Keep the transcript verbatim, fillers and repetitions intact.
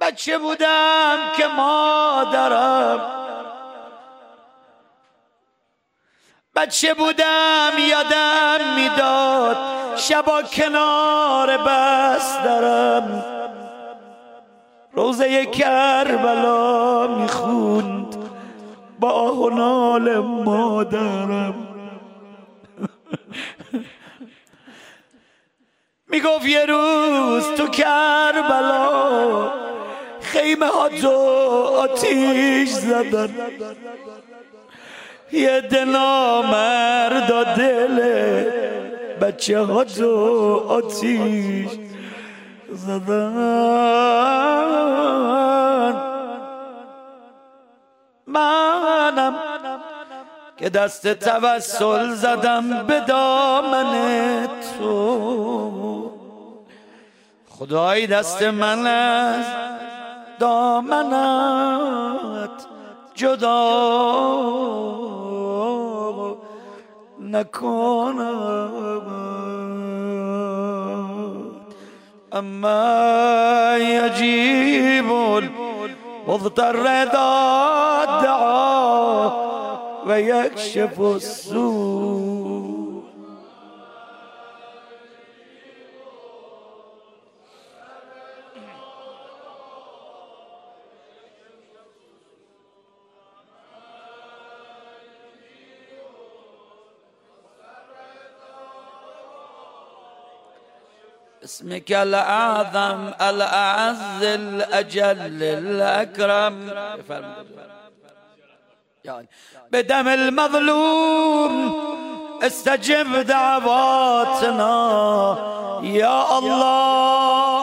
بچه بودم که مادرم بچه بودم یادم میداد شبا کنار بسترم روزه کربلا میخوند با آه و نال مادرم میگفت یه روز تو کربلا خیمه ها تو آتیش زدن یه دنا مردا دل بچه ها تو آتیش زدن منم که دست توسل زدم به دامن تو خدای دست من از دامنت جدا نکنم اما یجیب مضطر اذا دعا و یکشف السوء اسمك الأعظم الأعز الأجل الأكرم بدم المظلوم استجب دعواتنا يا الله